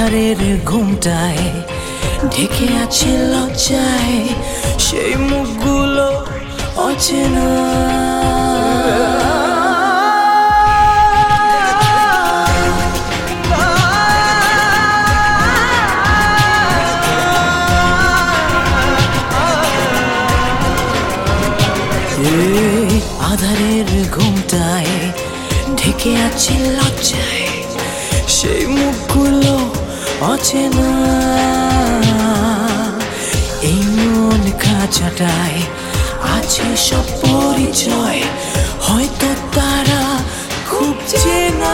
আধারের ঘুমটায় ঢেকে আছে লজ্জায় সেই মুখগুলো অচেনা। আধারের ঘুমটায় ঢেকে আছে লজ্জায় সেই মুখগুলো অচেনা। এই মন খাঁচাটায় আছে সব পরিচয়, হয়তো তারা খুব চেনা।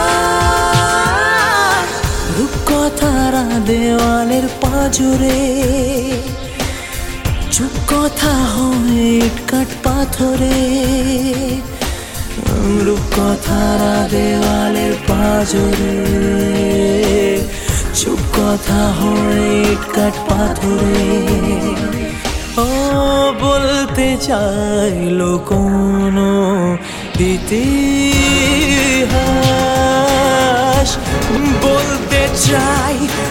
রূপকথারা দেওয়ালের পাঁজরে, চুপ কথা হয় ইটকাট পাথরে। রূপকথারা দেওয়ালের পাঁজরে, চুপ কথা হয় ইটকাট পাথরে। ও বলতে চাইলো কোনো ইতিহাস, বলতে চাই